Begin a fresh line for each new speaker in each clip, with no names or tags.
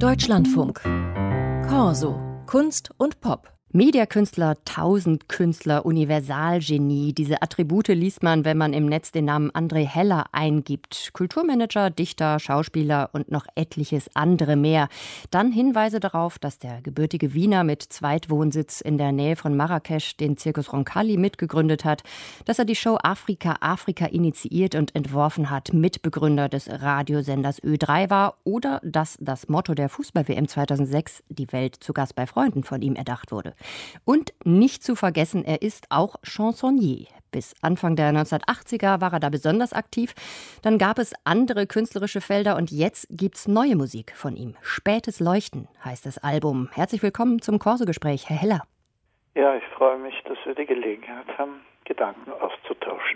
Deutschlandfunk. Corso. Kunst und Pop. Mediakünstler, Tausendkünstler, Universalgenie. Diese Attribute liest man, wenn man im Netz den Namen André Heller eingibt. Kulturmanager, Dichter, Schauspieler und noch etliches andere mehr. Dann Hinweise darauf, dass der gebürtige Wiener mit Zweitwohnsitz in der Nähe von Marrakesch den Circus Roncalli mitgegründet hat, dass er die Show Afrika initiiert und entworfen hat, Mitbegründer des Radiosenders Ö3 war oder dass das Motto der Fußball-WM 2006, die Welt zu Gast bei Freunden, von ihm erdacht wurde. Und nicht zu vergessen, er ist auch Chansonnier. Bis Anfang der 1980er war er da besonders aktiv. Dann gab es andere künstlerische Felder und jetzt gibt's neue Musik von ihm. Spätes Leuchten heißt das Album. Herzlich willkommen zum Corso-Gespräch, Herr Heller.
Ja, ich freue mich, dass wir die Gelegenheit haben, Gedanken auszutauschen.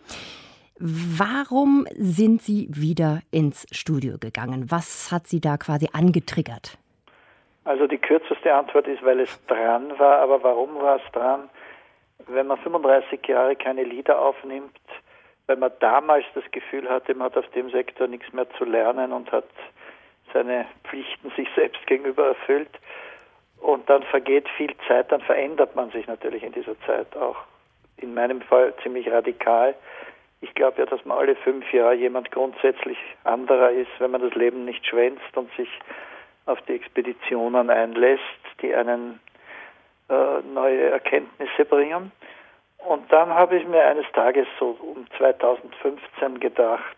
Warum sind Sie wieder ins Studio gegangen? Was hat Sie da quasi angetriggert?
Also die kürzeste Antwort ist, weil es dran war. Aber warum war es dran? Wenn man 35 Jahre keine Lieder aufnimmt, weil man damals das Gefühl hatte, man hat auf dem Sektor nichts mehr zu lernen und hat seine Pflichten sich selbst gegenüber erfüllt. Und dann vergeht viel Zeit, dann verändert man sich natürlich in dieser Zeit auch. In meinem Fall ziemlich radikal. Ich glaube ja, dass man alle 5 Jahre jemand grundsätzlich anderer ist, wenn man das Leben nicht schwänzt und sich auf die Expeditionen einlässt, die einen neue Erkenntnisse bringen. Und dann habe ich mir eines Tages so um 2015 gedacht,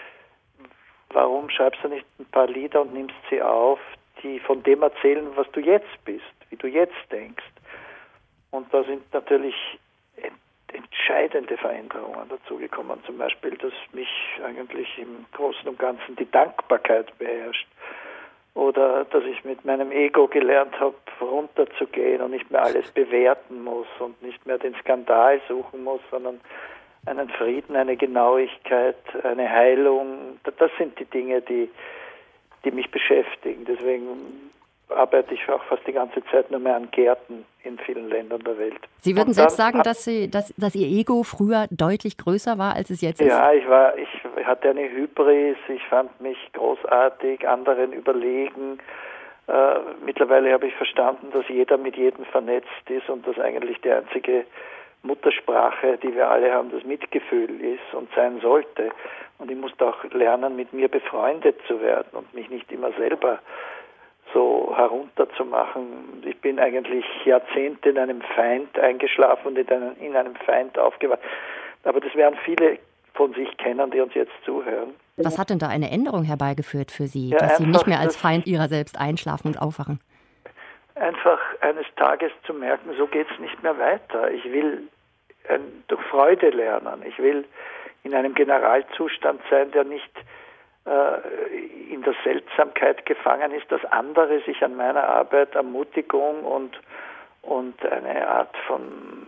warum schreibst du nicht ein paar Lieder und nimmst sie auf, die von dem erzählen, was du jetzt bist, wie du jetzt denkst. Und da sind natürlich entscheidende Veränderungen dazugekommen. Zum Beispiel, dass mich eigentlich im Großen und Ganzen die Dankbarkeit beherrscht. Oder dass ich mit meinem Ego gelernt habe, runterzugehen und nicht mehr alles bewerten muss und nicht mehr den Skandal suchen muss, sondern einen Frieden, eine Genauigkeit, eine Heilung. Das sind die Dinge, die mich beschäftigen. Deswegen arbeite ich auch fast die ganze Zeit nur mehr an Gärten in vielen Ländern der Welt.
Sie würden selbst sagen, dass Ihr Ego früher deutlich größer war, als es jetzt ist?
Ja, ich hatte eine Hybris, ich fand mich großartig, anderen überlegen. Mittlerweile habe ich verstanden, dass jeder mit jedem vernetzt ist und dass eigentlich die einzige Muttersprache, die wir alle haben, das Mitgefühl ist und sein sollte. Und ich musste auch lernen, mit mir befreundet zu werden und mich nicht immer selber so herunterzumachen. Ich bin eigentlich Jahrzehnte in einem Feind eingeschlafen und in einem Feind aufgewacht. Aber das werden viele von sich kennen, die uns jetzt zuhören.
Was hat denn da eine Änderung herbeigeführt für Sie, ja, dass Sie nicht mehr als Feind Ihrer selbst einschlafen und aufwachen?
Einfach eines Tages zu merken, so geht es nicht mehr weiter. Ich will durch Freude lernen. Ich will in einem Generalzustand sein, der nicht in der Seltsamkeit gefangen ist, dass andere sich an meiner Arbeit Ermutigung und eine Art von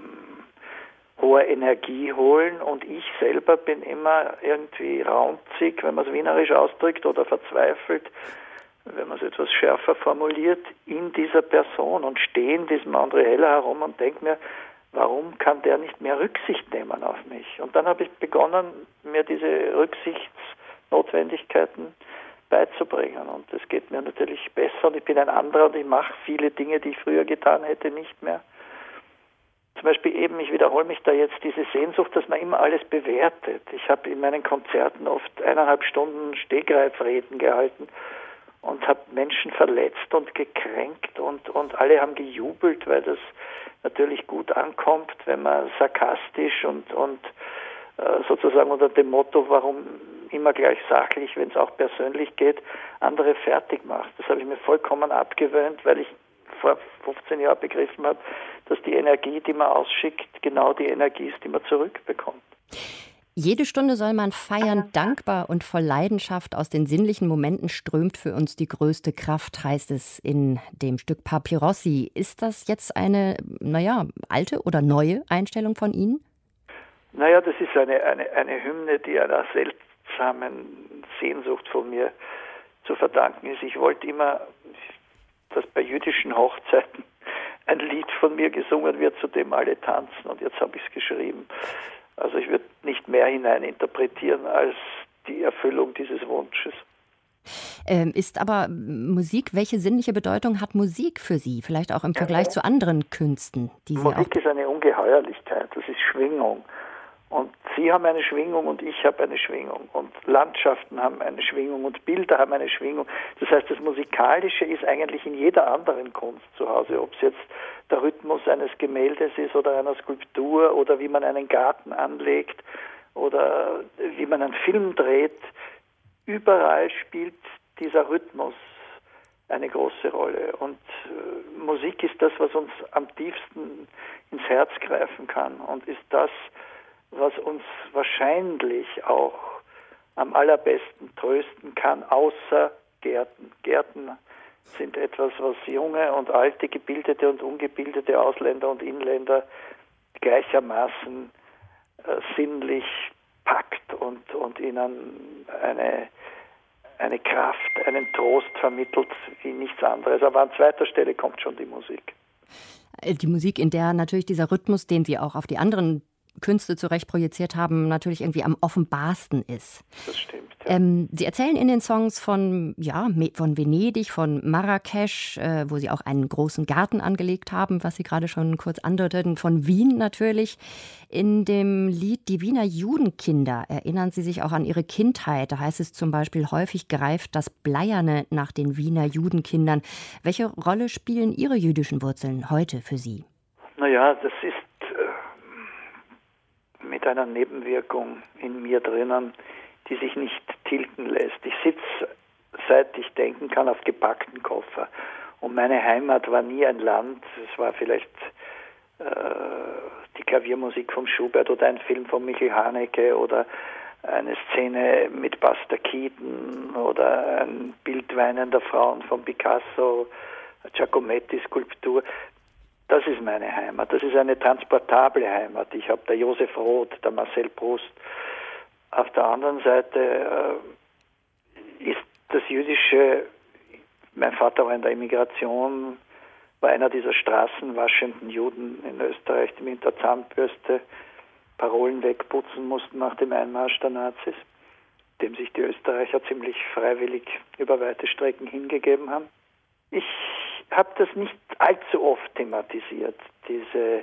hoher Energie holen und ich selber bin immer irgendwie raunzig, wenn man es wienerisch ausdrückt, oder verzweifelt, wenn man es etwas schärfer formuliert, in dieser Person und stehe in diesem André Heller herum und denke mir, warum kann der nicht mehr Rücksicht nehmen auf mich? Und dann habe ich begonnen, mir diese Rücksichtsnotwendigkeiten beizubringen. Und es geht mir natürlich besser und ich bin ein anderer und ich mache viele Dinge, die ich früher getan hätte, nicht mehr. Zum Beispiel eben, ich wiederhole mich da jetzt, diese Sehnsucht, dass man immer alles bewertet. Ich habe in meinen Konzerten oft 1,5 Stunden Stegreifreden gehalten und habe Menschen verletzt und gekränkt und alle haben gejubelt, weil das natürlich gut ankommt, wenn man sarkastisch und sozusagen unter dem Motto, warum immer gleich sachlich, wenn es auch persönlich geht, andere fertig macht. Das habe ich mir vollkommen abgewöhnt, weil ich vor 15 Jahren begriffen habe, dass die Energie, die man ausschickt, genau die Energie ist, die man zurückbekommt.
Jede Stunde soll man feiern, dankbar und voll Leidenschaft. Aus den sinnlichen Momenten strömt für uns die größte Kraft, heißt es in dem Stück Papyrossi. Ist das jetzt eine, alte oder neue Einstellung von Ihnen?
Naja, das ist eine Hymne, die einer seltsamen Sehnsucht von mir zu verdanken ist. Ich wollte immer, dass bei jüdischen Hochzeiten ein Lied von mir gesungen wird, zu dem alle tanzen. Und jetzt habe ich es geschrieben. Also ich würde nicht mehr hineininterpretieren als die Erfüllung dieses Wunsches.
Ist aber Musik, welche sinnliche Bedeutung hat Musik für Sie? Vielleicht auch im Vergleich zu anderen Künsten, die Sie auch...
Musik ist eine Ungeheuerlichkeit, das ist Schwingung. Und Sie haben eine Schwingung und ich habe eine Schwingung. Und Landschaften haben eine Schwingung und Bilder haben eine Schwingung. Das heißt, das Musikalische ist eigentlich in jeder anderen Kunst zu Hause. Ob es jetzt der Rhythmus eines Gemäldes ist oder einer Skulptur oder wie man einen Garten anlegt oder wie man einen Film dreht. Überall spielt dieser Rhythmus eine große Rolle. Und Musik ist das, was uns am tiefsten ins Herz greifen kann und ist das, was uns wahrscheinlich auch am allerbesten trösten kann, außer Gärten. Gärten sind etwas, was junge und alte, gebildete und ungebildete Ausländer und Inländer gleichermaßen sinnlich packt und ihnen eine Kraft, einen Trost vermittelt wie nichts anderes. Aber an zweiter Stelle kommt schon die Musik.
Die Musik, in der natürlich dieser Rhythmus, den Sie auch auf die anderen Künste zurecht projiziert haben, natürlich irgendwie am offenbarsten ist.
Das stimmt, ja.
Sie erzählen in den Songs von Venedig, von Marrakesch, wo Sie auch einen großen Garten angelegt haben, was Sie gerade schon kurz andeuteten, von Wien natürlich. In dem Lied Die Wiener Judenkinder erinnern Sie sich auch an Ihre Kindheit. Da heißt es zum Beispiel, häufig greift das Bleierne nach den Wiener Judenkindern. Welche Rolle spielen Ihre jüdischen Wurzeln heute für Sie?
Naja, das ist mit einer Nebenwirkung in mir drinnen, die sich nicht tilgen lässt. Ich sitze, seit ich denken kann, auf gepackten Koffer. Und meine Heimat war nie ein Land, es war vielleicht die Klaviermusik von Schubert oder ein Film von Michael Haneke oder eine Szene mit Buster Keaton oder ein Bild weinender Frauen von Picasso, Giacometti-Skulptur. Das ist meine Heimat. Das ist eine transportable Heimat. Ich habe der Josef Roth, der Marcel Proust. Auf der anderen Seite ist das Jüdische, mein Vater war in der Immigration, war einer dieser straßenwaschenden Juden in Österreich, die mit der Zahnbürste Parolen wegputzen mussten nach dem Einmarsch der Nazis, dem sich die Österreicher ziemlich freiwillig über weite Strecken hingegeben haben. Ich habe das nicht allzu oft thematisiert, diese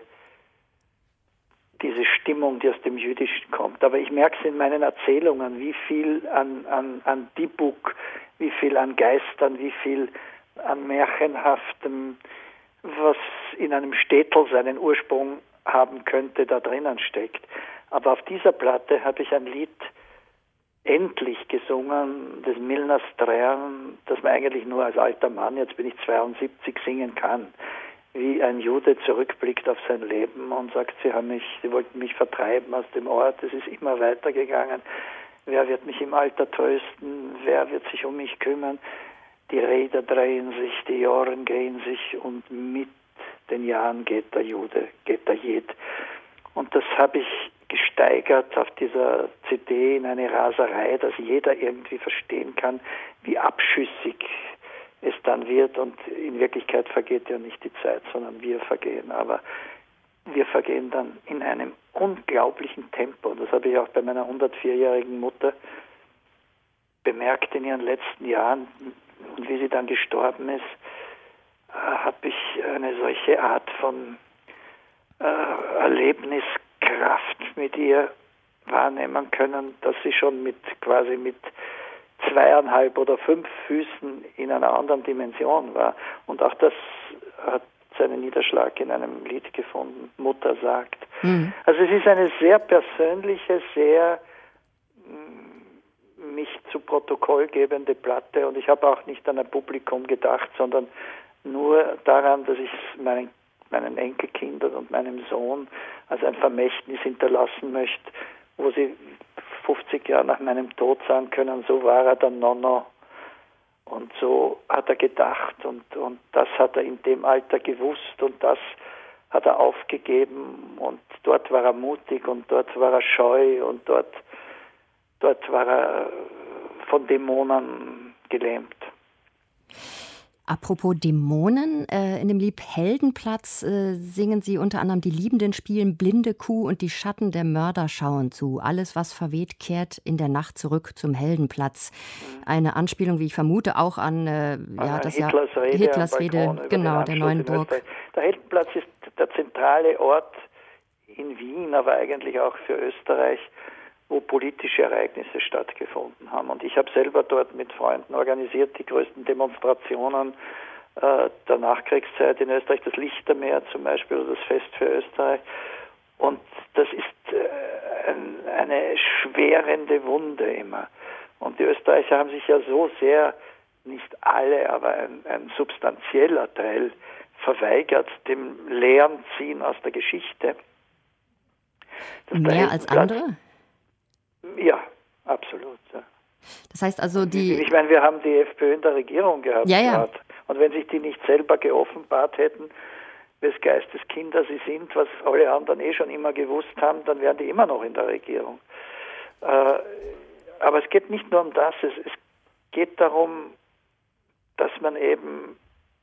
Stimmung, die aus dem Jüdischen kommt. Aber ich merke es in meinen Erzählungen, wie viel an Dibuk, wie viel an Geistern, wie viel an Märchenhaftem, was in einem Städtel seinen Ursprung haben könnte, da drinnen steckt. Aber auf dieser Platte habe ich ein Lied endlich gesungen, des Milner Strähn, das man eigentlich nur als alter Mann, jetzt bin ich 72, singen kann. Wie ein Jude zurückblickt auf sein Leben und sagt, sie wollten mich vertreiben aus dem Ort, es ist immer weitergegangen. Wer wird mich im Alter trösten? Wer wird sich um mich kümmern? Die Räder drehen sich, die Jahren gehen sich und mit den Jahren geht der Jude, geht der Jed. Und das habe ich gesteigert auf dieser CD in eine Raserei, dass jeder irgendwie verstehen kann, wie abschüssig es dann wird. Und in Wirklichkeit vergeht ja nicht die Zeit, sondern wir vergehen. Aber wir vergehen dann in einem unglaublichen Tempo. Das habe ich auch bei meiner 104-jährigen Mutter bemerkt in ihren letzten Jahren. Und wie sie dann gestorben ist, habe ich eine solche Art von Erlebniskraft mit ihr wahrnehmen können, dass sie schon quasi mit 2,5 oder 5 Füßen in einer anderen Dimension war. Und auch das hat seinen Niederschlag in einem Lied gefunden, Mutter sagt. Mhm. Also es ist eine sehr persönliche, sehr mich zu Protokoll gebende Platte und ich habe auch nicht an ein Publikum gedacht, sondern nur daran, dass ich meinen Enkelkindern und meinem Sohn als ein Vermächtnis hinterlassen möchte, wo sie 50 Jahre nach meinem Tod sagen können, so war er der Nonno und so hat er gedacht und das hat er in dem Alter gewusst und das hat er aufgegeben und dort war er mutig und dort war er scheu und dort war er von Dämonen gelähmt.
Apropos Dämonen, in dem Lied Heldenplatz singen Sie unter anderem: Die Liebenden spielen blinde Kuh und die Schatten der Mörder schauen zu. Alles, was verweht, kehrt in der Nacht zurück zum Heldenplatz. Eine Anspielung, wie ich vermute, auch an das
Hitlers Rede,
Hitlers
am
Rede,
Balkon über
genau,
den
der
Anschluss
neuen
in
Burg.
Österreich. Der Heldenplatz ist der zentrale Ort in Wien, aber eigentlich auch für Österreich, wo politische Ereignisse stattgefunden haben. Und ich habe selber dort mit Freunden organisiert die größten Demonstrationen der Nachkriegszeit in Österreich, das Lichtermeer zum Beispiel oder das Fest für Österreich. Und das ist eine schwerende Wunde immer. Und die Österreicher haben sich ja so sehr, nicht alle, aber ein substanzieller Teil verweigert dem leeren Ziehen aus der Geschichte.
Mehr als andere?
Ja, absolut. Ja.
Das heißt also,
ich meine, wir haben die FPÖ in der Regierung gehabt.
Ja.
Und wenn sich die nicht selber geoffenbart hätten, wes Geisteskinder sie sind, was alle anderen schon immer gewusst haben, dann wären die immer noch in der Regierung. Aber es geht nicht nur um das, es geht darum, dass man eben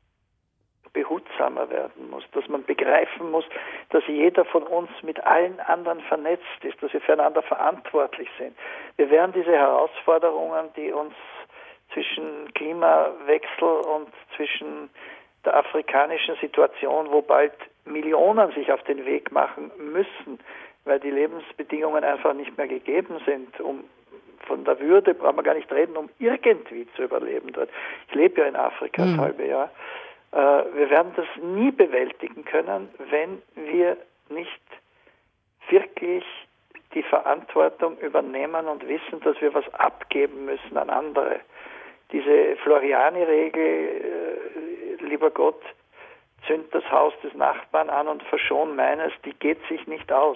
behutsamer werden muss, dass man begreifen muss, dass jeder von uns mit allen anderen vernetzt ist, dass wir füreinander verantwortlich sind. Wir werden diese Herausforderungen, die uns zwischen Klimawechsel und zwischen der afrikanischen Situation, wo bald Millionen sich auf den Weg machen müssen, weil die Lebensbedingungen einfach nicht mehr gegeben sind, von der Würde brauchen wir gar nicht reden, um irgendwie zu überleben dort. Ich lebe ja in Afrika das halbe Jahr. Wir werden das nie bewältigen können, wenn wir nicht wirklich die Verantwortung übernehmen und wissen, dass wir was abgeben müssen an andere. Diese Floriani-Regel, lieber Gott, zünd das Haus des Nachbarn an und verschon meines, die geht sich nicht aus.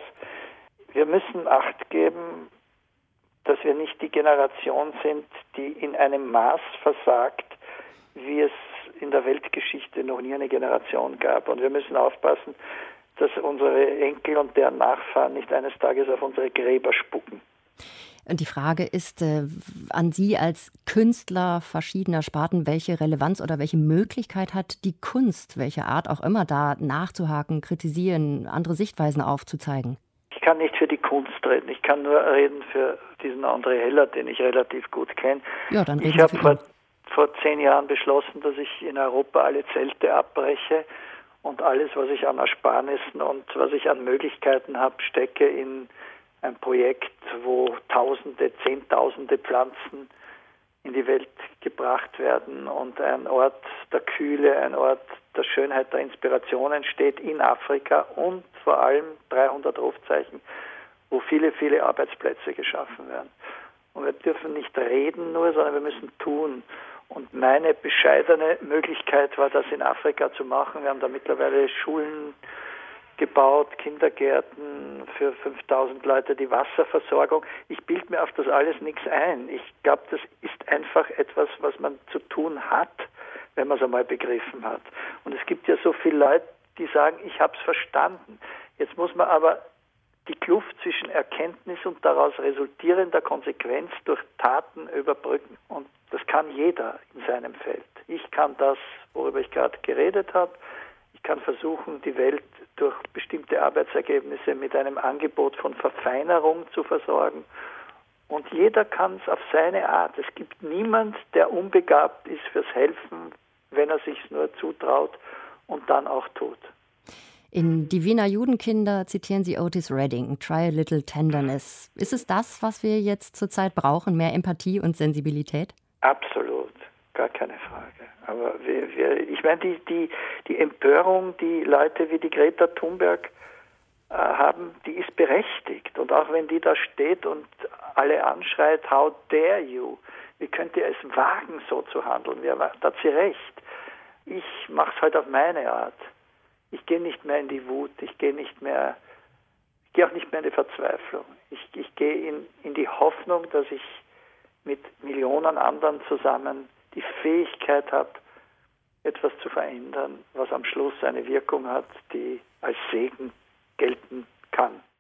Wir müssen Acht geben, dass wir nicht die Generation sind, die in einem Maß versagt, wie es in der Weltgeschichte noch nie eine Generation gab. Und wir müssen aufpassen, dass unsere Enkel und deren Nachfahren nicht eines Tages auf unsere Gräber spucken.
Und die Frage ist an Sie als Künstler verschiedener Sparten, welche Relevanz oder welche Möglichkeit hat die Kunst, welche Art auch immer, da nachzuhaken, kritisieren, andere Sichtweisen aufzuzeigen?
Ich kann nicht für die Kunst reden, ich kann nur reden für diesen André Heller, den ich relativ gut kenne.
Ja, dann reden
ich
Sie für ihn.
habe vor 10 Jahren beschlossen, dass ich in Europa alle Zelte abbreche und alles, was ich an Ersparnissen und was ich an Möglichkeiten habe, stecke in ein Projekt, wo Tausende, Zehntausende Pflanzen in die Welt gebracht werden und ein Ort der Kühle, ein Ort der Schönheit, der Inspiration entsteht in Afrika und vor allem 300 Rufzeichen, wo viele, viele Arbeitsplätze geschaffen werden. Und wir dürfen nicht reden nur, sondern wir müssen tun. Und meine bescheidene Möglichkeit war, das in Afrika zu machen. Wir haben da mittlerweile Schulen gebaut, Kindergärten für 5000 Leute, die Wasserversorgung. Ich bilde mir auf das alles nichts ein. Ich glaube, das ist einfach etwas, was man zu tun hat, wenn man es einmal begriffen hat. Und es gibt ja so viele Leute, die sagen, ich habe es verstanden. Jetzt muss man aber die Kluft zwischen Erkenntnis und daraus resultierender Konsequenz durch Taten überbrücken. Und das kann jeder in seinem Feld. Ich kann das, worüber ich gerade geredet habe. Ich kann versuchen, die Welt durch bestimmte Arbeitsergebnisse mit einem Angebot von Verfeinerung zu versorgen. Und jeder kann es auf seine Art. Es gibt niemand, der unbegabt ist fürs Helfen, wenn er sich nur zutraut und dann auch tut.
In Die Wiener Judenkinder zitieren Sie Otis Redding, Try a Little Tenderness. Ist es das, was wir jetzt zurzeit brauchen, mehr Empathie und Sensibilität?
Absolut, gar keine Frage. Aber ich meine, die Empörung, die Leute wie die Greta Thunberg haben, die ist berechtigt. Und auch wenn die da steht und alle anschreit, how dare you, wie könnt ihr es wagen, so zu handeln? Ja, da hat sie recht. Ich mache es halt auf meine Art. Ich gehe nicht mehr in die Wut, ich gehe auch nicht mehr in die Verzweiflung. Ich gehe in die Hoffnung, dass ich mit Millionen anderen zusammen die Fähigkeit habe, etwas zu verändern, was am Schluss eine Wirkung hat, die als Segen gelten kann.